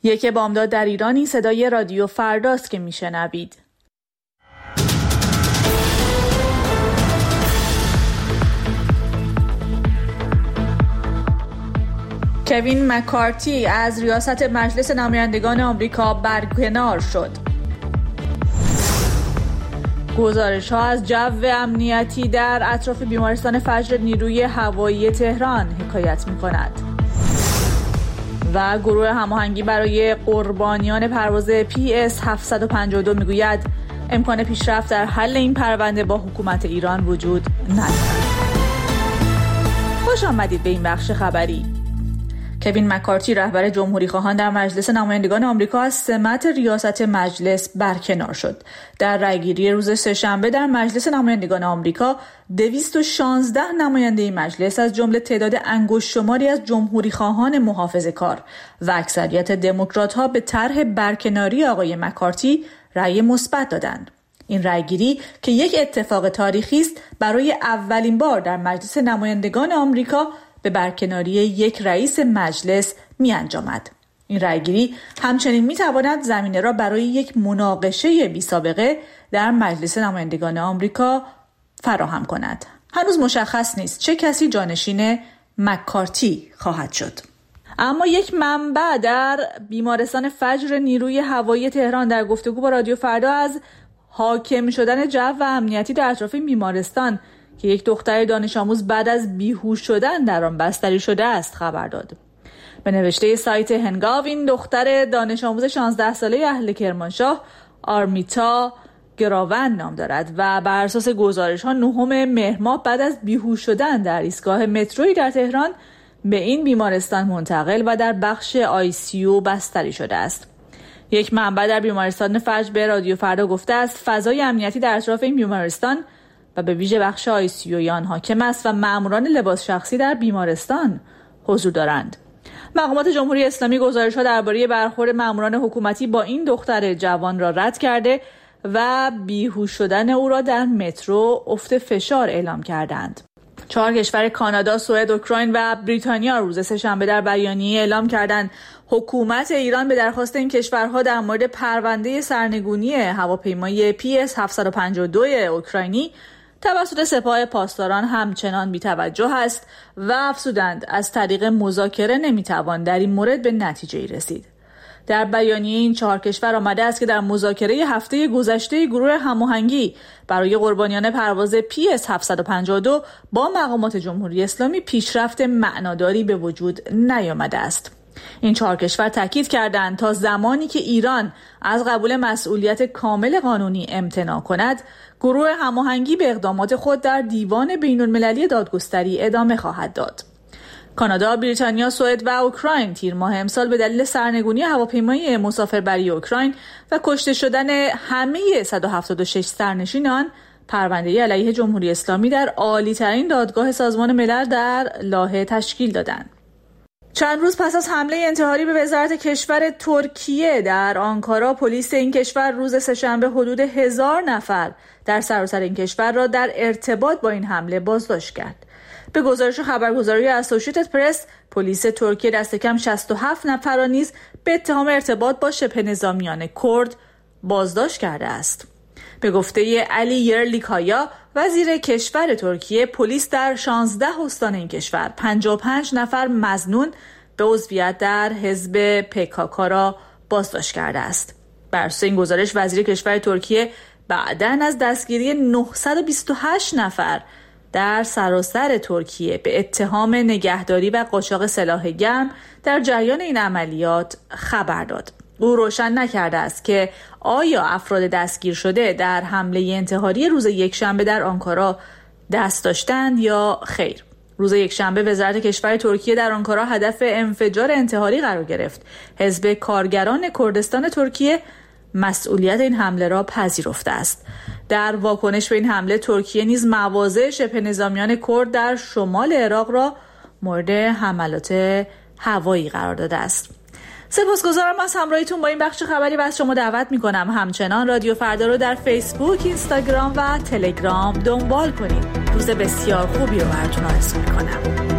یک بامداد در ایرانی صدای رادیو فرداست که میشنوید. کوین مکارتی از ریاست مجلس نمایندگان آمریکا برکنار شد. گزارش‌ها از جو امنیتی در اطراف بیمارستان فجر نیروی هوایی تهران حکایت می‌کند. و گروه هماهنگی برای قربانیان پرواز PS 752 میگوید امکان پیشرفت در حل این پرونده با حکومت ایران وجود ندارد. خوش آمدید به این بخش خبری. کوین مکارتی رهبر جمهوری‌خواهان در مجلس نمایندگان آمریکا از سمت ریاست مجلس برکنار شد. در رأیگیری روز سه‌شنبه در مجلس نمایندگان آمریکا 216 نماینده مجلس از جمله تعداد انگشت‌شماری از جمهوری‌خواهان محافظه‌کار و اکثریت دموکرات‌ها به طرح برکناری آقای مکارتی رأی مثبت دادند. این رأیگیری که یک اتفاق تاریخی است برای اولین بار در مجلس نمایندگان آمریکا به برکناری یک رئیس مجلس می انجامد. این رأیگیری همچنین می تواند زمینه را برای یک مناقشه بی سابقه در مجلس نمایندگان آمریکا فراهم کند. هنوز مشخص نیست چه کسی جانشین مکارتی خواهد شد. اما یک منبع در بیمارستان فجر نیروی هوایی تهران در گفتگو با رادیو فردا از حاکم شدن جو و امنیتی در اطراف این بیمارستان که یک دختر دانش آموز بعد از بیهوش شدن در آن بستری شده است خبر داد. به نوشته سایت هنگاو این دختر دانش آموز 16 ساله اهل کرمانشاه آرمیتا گراون نام دارد و بر اساس گزارش‌ها 9 مهر ماه بعد از بیهوش شدن در ایستگاه متروی در تهران به این بیمارستان منتقل و در بخش ICU بستری شده است. یک منبع در بیمارستان فجر به رادیو فردا گفته است فضای امنیتی در اطراف این بیمارستان و به ویژه بخش ICU آن حاکم است و ماموران لباس شخصی در بیمارستان حضور دارند. مقامات جمهوری اسلامی گزارش‌ها درباره برخورد ماموران حکومتی با این دختر جوان را رد کرده و بیهوش شدن او را در مترو افت فشار اعلام کردند. 4 کشور کانادا، سوئد، اوکراین و بریتانیا روز سه‌شنبه در بیانیه اعلام کردند حکومت ایران به درخواست این کشورها در مورد پرونده سرنگونی هواپیمای PS 752 اوکراینی توسط سپاه پاسداران همچنان بی‌توجه است و افزودند از طریق مذاکره نمیتوان در این مورد به نتیجه‌ای رسید. در بیانیه این 4 کشور آمده است که در مذاکره هفته گذشته گروه هماهنگی برای قربانیان پرواز PS 752 با مقامات جمهوری اسلامی پیشرفت معناداری به وجود نیامده است. این 4 کشور تاکید کردند تا زمانی که ایران از قبول مسئولیت کامل قانونی امتناع کند، گروه هماهنگی به اقدامات خود در دیوان بین‌المللی دادگستری ادامه خواهد داد. کانادا، بریتانیا، سوئد و اوکراین تیر ماه امسال به دلیل سرنگونی هواپیمای مسافربری اوکراین و کشته شدن همه 176 سرنشین آن پرونده علیه جمهوری اسلامی در عالی‌ترین دادگاه سازمان ملل در لاهه تشکیل دادند. چند روز پس از حمله انتحاری به وزارت کشور ترکیه در آنکارا، پلیس این کشور روز سه‌شنبه حدود 1000 نفر در سراسر این کشور را در ارتباط با این حمله بازداشت کرد. به گزارش خبرگزاری اسوسییتد پرس، پلیس ترکیه دست کم 67 نفر را نیز به اتهام ارتباط با شبه نظامیان کرد بازداشت کرده است. به گفته علی یرلیکایا، وزیر کشور ترکیه، پلیس در 16 استان این کشور 55 نفر مظنون به عضویت در حزب PKK را بازداشت کرده است. بر اساس این گزارش، وزیر کشور ترکیه بعداً از دستگیری 928 نفر در سراسر ترکیه به اتهام نگهداری و قاچاق سلاح گرم در جریان این عملیات خبر داد. او روشن نکرده است که آیا افراد دستگیر شده در حمله انتحاری روز یکشنبه در آنکارا دست داشتند یا خیر. روز یکشنبه وزارت کشور ترکیه در آنکارا هدف انفجار انتحاری قرار گرفت. حزب کارگران کردستان ترکیه مسئولیت این حمله را پذیرفته است. در واکنش به این حمله، ترکیه نیز مواضع شبه نظامیان کرد در شمال عراق را مورد حملات هوایی قرار داده است. سپاسگزارم از همراهیتون با این بخش خبری و از شما دعوت میکنم همچنان رادیو فردا رو در فیسبوک، اینستاگرام و تلگرام دنبال کنید. روز بسیار خوبی رو براتون آرزو میکنم.